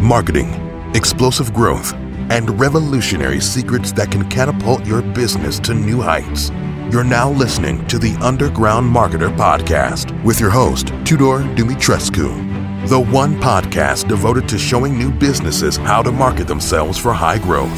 marketing, explosive growth, and revolutionary secrets that can catapult your business to new heights. You're now listening to the Underground Marketer Podcast with your host, Tudor Dumitrescu, the one podcast devoted to showing new businesses how to market themselves for high growth.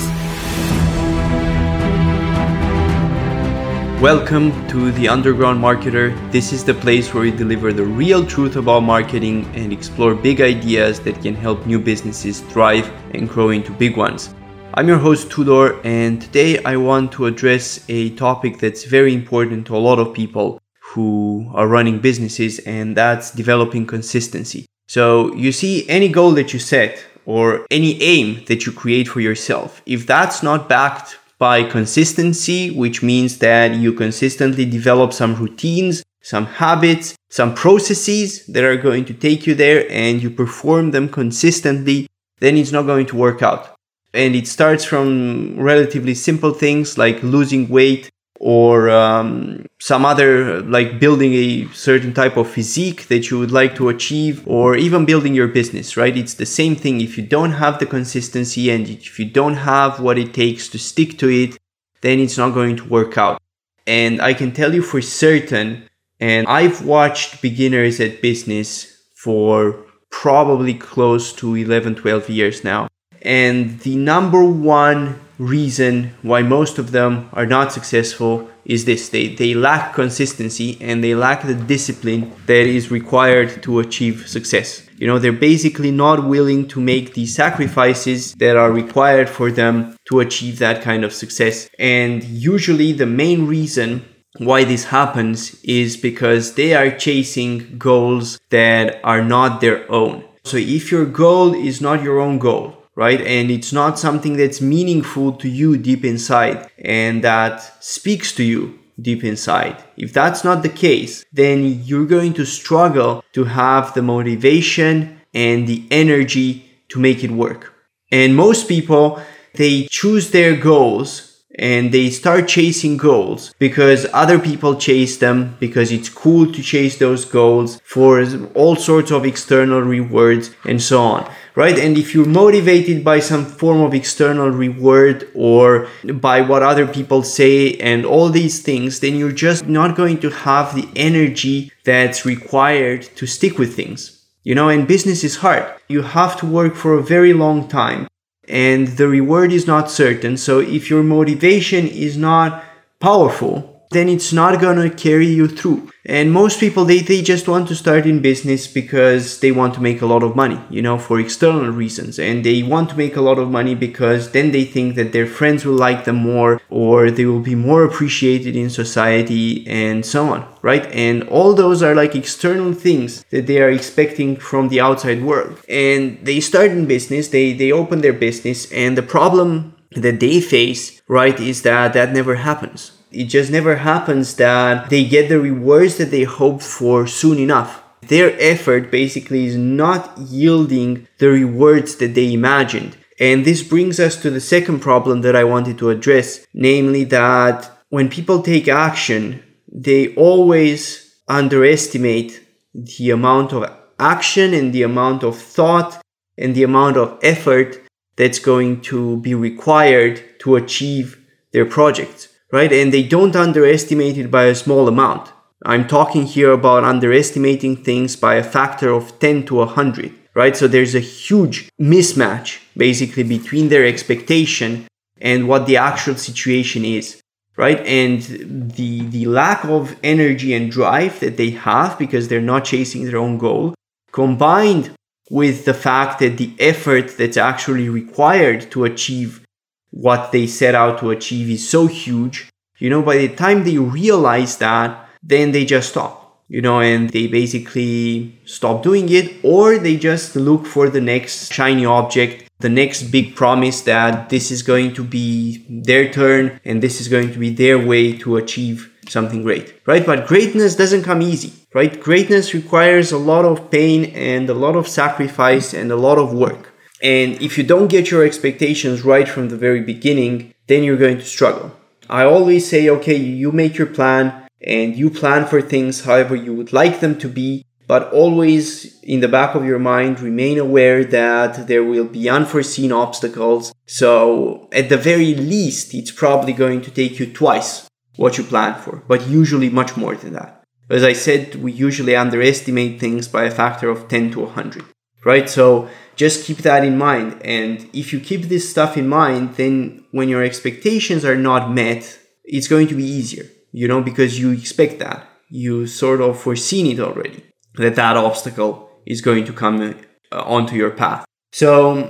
Welcome to the Underground Marketer. This is the place where we deliver the real truth about marketing and explore big ideas that can help new businesses thrive and grow into big ones. I'm your host Tudor, and today I want to address a topic that's very important to a lot of people who are running businesses, and that's developing consistency. So you see, any goal that you set or any aim that you create for yourself, if that's not backed by consistency, which means that you consistently develop some routines, some habits, some processes that are going to take you there and you perform them consistently, then it's not going to work out. And it starts from relatively simple things like losing weight or some other, like building a certain type of physique that you would like to achieve, or even building your business, right? It's the same thing. If you don't have the consistency and if you don't have what it takes to stick to it, then it's not going to work out. And I can tell you for certain, and I've watched beginners at business for probably close to 11, 12 years now. And the number one reason why most of them are not successful is this. They lack consistency and they lack the discipline that is required to achieve success. You know, they're basically not willing to make the sacrifices that are required for them to achieve that kind of success. And usually the main reason why this happens is because they are chasing goals that are not their own. So if your goal is not your own goal, right? And it's not something that's meaningful to you deep inside and that speaks to you deep inside. If that's not the case, then you're going to struggle to have the motivation and the energy to make it work. And most people, they choose their goals and they start chasing goals because other people chase them, because it's cool to chase those goals for all sorts of external rewards and so on, right? And if you're motivated by some form of external reward or by what other people say and all these things, then you're just not going to have the energy that's required to stick with things. You know, and business is hard. You have to work for a very long time. And the reward is not certain. So if your motivation is not powerful, then it's not going to carry you through. And most people, they just want to start in business because they want to make a lot of money, you know, for external reasons. And they want to make a lot of money because then they think that their friends will like them more, or they will be more appreciated in society and so on, right? And all those are like external things that they are expecting from the outside world. And they start in business, they open their business, and the problem that they face, right, is that never happens. It just never happens that they get the rewards that they hoped for soon enough. Their effort basically is not yielding the rewards that they imagined. And this brings us to the second problem that I wanted to address, namely that when people take action, they always underestimate the amount of action and the amount of thought and the amount of effort that's going to be required to achieve their projects. Right? And they don't underestimate it by a small amount. I'm talking here about underestimating things by a factor of 10 to 100, right? So there's a huge mismatch basically between their expectation and what the actual situation is, right? And the lack of energy and drive that they have because they're not chasing their own goal, combined with the fact that the effort that's actually required to achieve what they set out to achieve is so huge, you know, by the time they realize that, then they just stop, you know, and they basically stop doing it, or they just look for the next shiny object, the next big promise that this is going to be their turn and this is going to be their way to achieve something great, right? But greatness doesn't come easy, right? Greatness requires a lot of pain and a lot of sacrifice and a lot of work. And if you don't get your expectations right from the very beginning, then you're going to struggle. I always say, okay, you make your plan and you plan for things however you would like them to be, but always in the back of your mind, remain aware that there will be unforeseen obstacles. So at the very least, it's probably going to take you twice what you planned for, but usually much more than that. As I said, we usually underestimate things by a factor of 10 to 100, right? So just keep that in mind. And if you keep this stuff in mind, then when your expectations are not met, it's going to be easier, because you expect that. You sort of foreseen it already, that obstacle is going to come onto your path. So,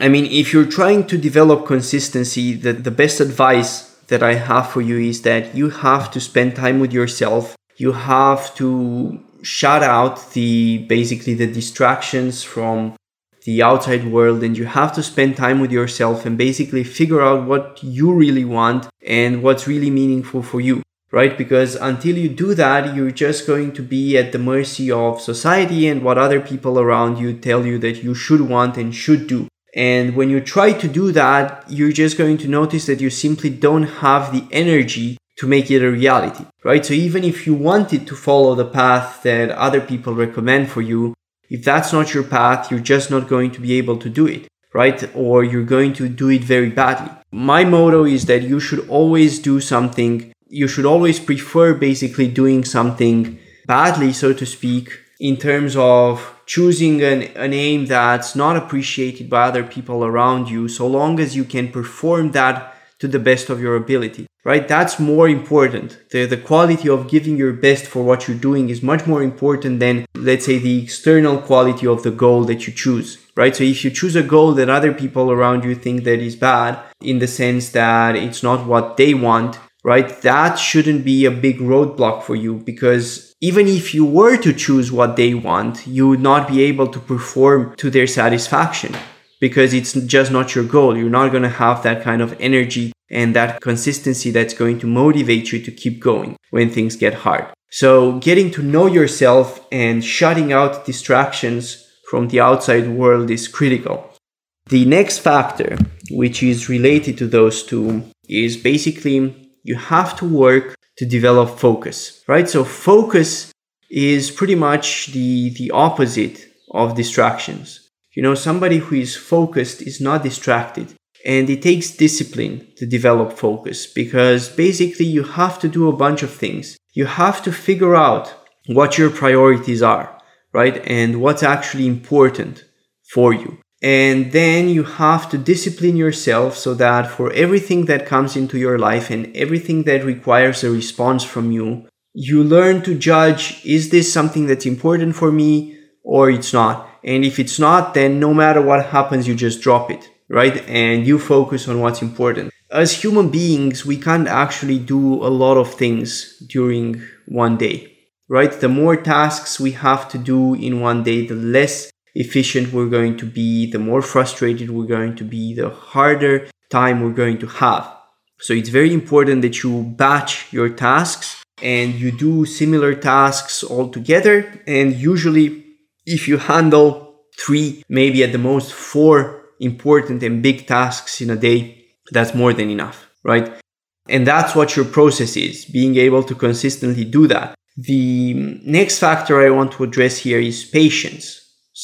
if you're trying to develop consistency, the best advice that I have for you is that you have to spend time with yourself. You have to shut out the distractions from the outside world, and you have to spend time with yourself and basically figure out what you really want and what's really meaningful for you, right? Because until you do that, you're just going to be at the mercy of society and what other people around you tell you that you should want and should do. And when you try to do that, you're just going to notice that you simply don't have the energy to make it a reality, right? So even if you wanted to follow the path that other people recommend for you, if that's not your path, you're just not going to be able to do it, right? Or you're going to do it very badly. My motto is that you should always do something. You should always prefer basically doing something badly, so to speak, in terms of choosing an aim that's not appreciated by other people around you, so long as you can perform that to the best of your ability, right? That's more important. The quality of giving your best for what you're doing is much more important than, let's say, the external quality of the goal that you choose, right? So if you choose a goal that other people around you think that is bad, in the sense that it's not what they want, right? That shouldn't be a big roadblock for you, because even if you were to choose what they want, you would not be able to perform to their satisfaction, because it's just not your goal. You're not going to have that kind of energy and that consistency that's going to motivate you to keep going when things get hard. So getting to know yourself and shutting out distractions from the outside world is critical. The next factor, which is related to those two, is basically you have to work to develop focus, right? So focus is pretty much the opposite of distractions. Somebody who is focused is not distracted. And it takes discipline to develop focus, because basically you have to do a bunch of things. You have to figure out what your priorities are, right? And what's actually important for you. And then you have to discipline yourself so that for everything that comes into your life and everything that requires a response from you, you learn to judge, is this something that's important for me or it's not? And if it's not, then no matter what happens, you just drop it, right? And you focus on what's important. As human beings, we can't actually do a lot of things during one day, right? The more tasks we have to do in one day, the less efficient we're going to be, the more frustrated we're going to be, the harder time we're going to have. So it's very important that you batch your tasks and you do similar tasks all together. And usually, if you handle 3, maybe at the most 4 important and big tasks in a day, that's more than enough, right? And that's what your process is, being able to consistently do that. The next factor I want to address here is patience.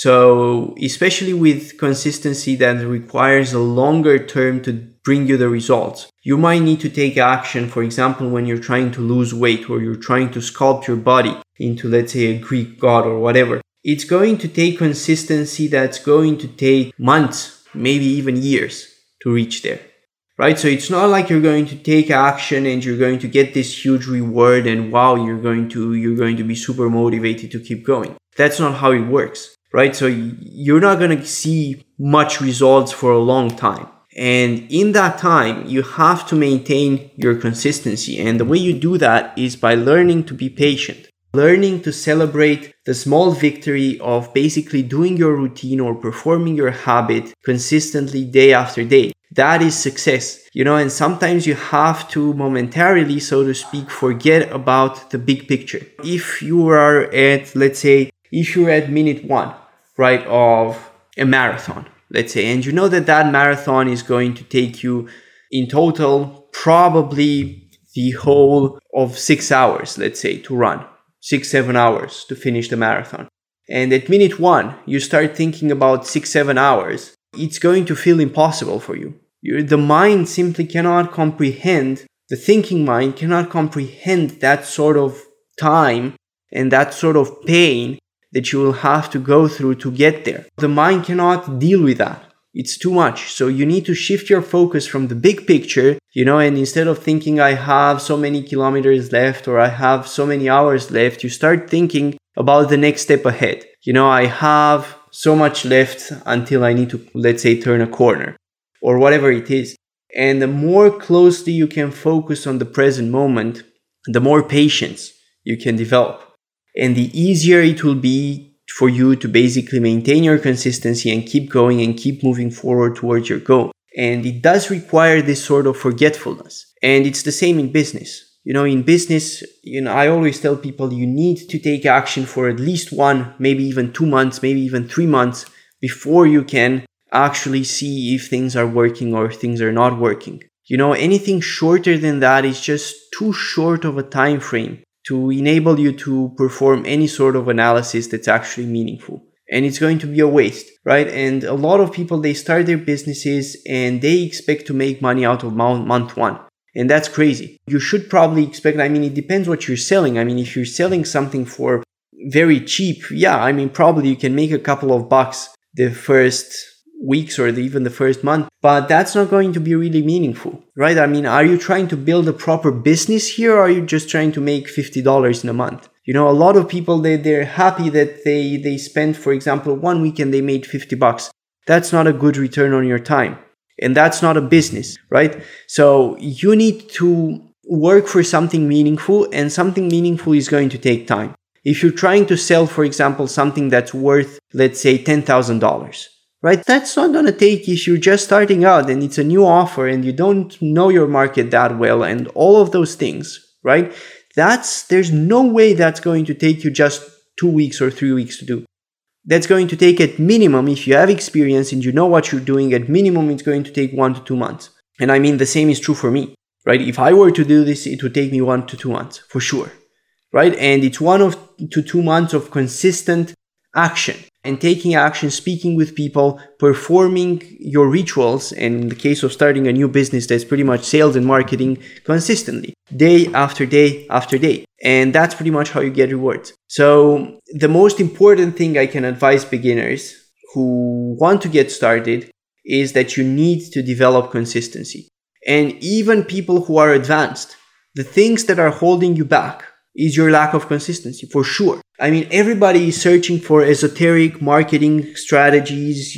So especially with consistency that requires a longer term to bring you the results, you might need to take action, for example, when you're trying to lose weight or you're trying to sculpt your body into, let's say, a Greek god or whatever. It's going to take consistency that's going to take months, maybe even years to reach there, right? So it's not like you're going to take action and you're going to get this huge reward and wow, you're going to be super motivated to keep going. That's not how it works, right? So you're not going to see much results for a long time. And in that time, you have to maintain your consistency. And the way you do that is by learning to be patient. Learning to celebrate the small victory of basically doing your routine or performing your habit consistently day after day. That is success, and sometimes you have to momentarily, so to speak, forget about the big picture. If you are at, let's say, if you're at minute 1, right, of a marathon, let's say, and you know that marathon is going to take you in total probably the whole of 6 hours, let's say, to run. 6-7 hours to finish the marathon. and at minute 1, you start thinking about 6-7 hours, it's going to feel impossible for you. The mind simply cannot comprehend, the thinking mind cannot comprehend that sort of time and that sort of pain that you will have to go through to get there. The mind cannot deal with that. It's too much. So you need to shift your focus from the big picture, and instead of thinking I have so many kilometers left or I have so many hours left, you start thinking about the next step ahead. I have so much left until I need to, let's say, turn a corner or whatever it is. And the more closely you can focus on the present moment, the more patience you can develop. And the easier it will be for you to basically maintain your consistency and keep going and keep moving forward towards your goal. And it does require this sort of forgetfulness. And it's the same in business. In business, I always tell people you need to take action for at least 1, maybe even 2 months, maybe even 3 months before you can actually see if things are working or things are not working. Anything shorter than that is just too short of a time frame to enable you to perform any sort of analysis that's actually meaningful. And it's going to be a waste, right? And a lot of people, they start their businesses and they expect to make money out of month 1. And that's crazy. You should probably expect, it depends what you're selling. If you're selling something for very cheap, probably you can make a couple of bucks the first weeks or even the first month, but that's not going to be really meaningful, right? Are you trying to build a proper business here, or are you just trying to make $50 in a month? A lot of people, they're happy that they spent, for example, 1 weekend they made $50. That's not a good return on your time. And that's not a business, right? So you need to work for something meaningful, and something meaningful is going to take time. If you're trying to sell, for example, something that's worth, let's say, $10,000, right? That's not going to take if you're just starting out and it's a new offer and you don't know your market that well and all of those things, right? There's no way that's going to take you just 2 weeks or 3 weeks to do. That's going to take, at minimum, if you have experience and you know what you're doing, at minimum, it's going to take 1 to 2 months. And the same is true for me, right? If I were to do this, it would take me 1 to 2 months for sure, right? And it's 1 to 2 months of consistent action and taking action, speaking with people, performing your rituals. And in the case of starting a new business, that's pretty much sales and marketing consistently, day after day after day. And that's pretty much how you get rewards. So the most important thing I can advise beginners who want to get started is that you need to develop consistency. And even people who are advanced, the things that are holding you back is your lack of consistency, for sure. Everybody is searching for esoteric marketing strategies,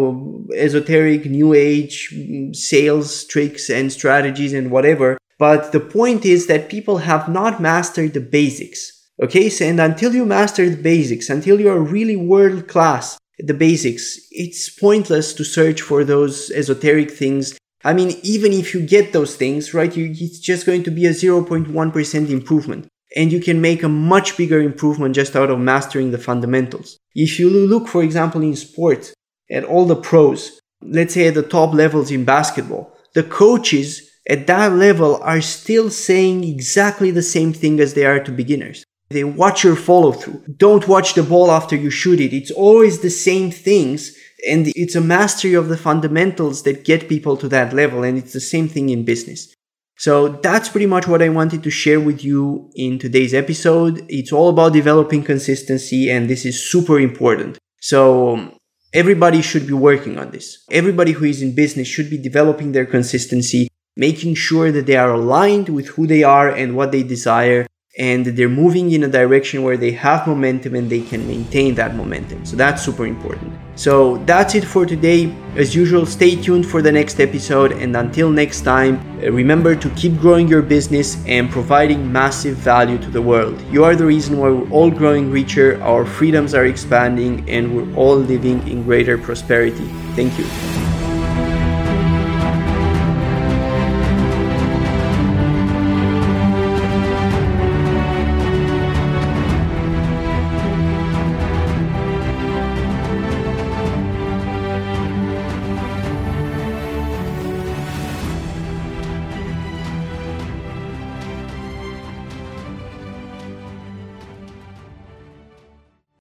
esoteric new age sales tricks and strategies and whatever. But the point is that people have not mastered the basics. Okay, so and until you master the basics, until you are really world class at the basics, it's pointless to search for those esoteric things. Even if you get those things, right, it's just going to be a 0.1% improvement. And you can make a much bigger improvement just out of mastering the fundamentals. If you look, for example, in sports, at all the pros, let's say at the top levels in basketball, the coaches at that level are still saying exactly the same thing as they are to beginners. They watch your follow through. Don't watch the ball after you shoot it. It's always the same things. And it's a mastery of the fundamentals that get people to that level. And it's the same thing in business. So that's pretty much what I wanted to share with you in today's episode. It's all about developing consistency, and this is super important. So everybody should be working on this. Everybody who is in business should be developing their consistency, making sure that they are aligned with who they are and what they desire, and they're moving in a direction where they have momentum and they can maintain that momentum. So that's super important. So that's it for today. As usual, stay tuned for the next episode, and until next time, remember to keep growing your business and providing massive value to the world. You are the reason why we're all growing richer, our freedoms are expanding, and we're all living in greater prosperity. Thank you.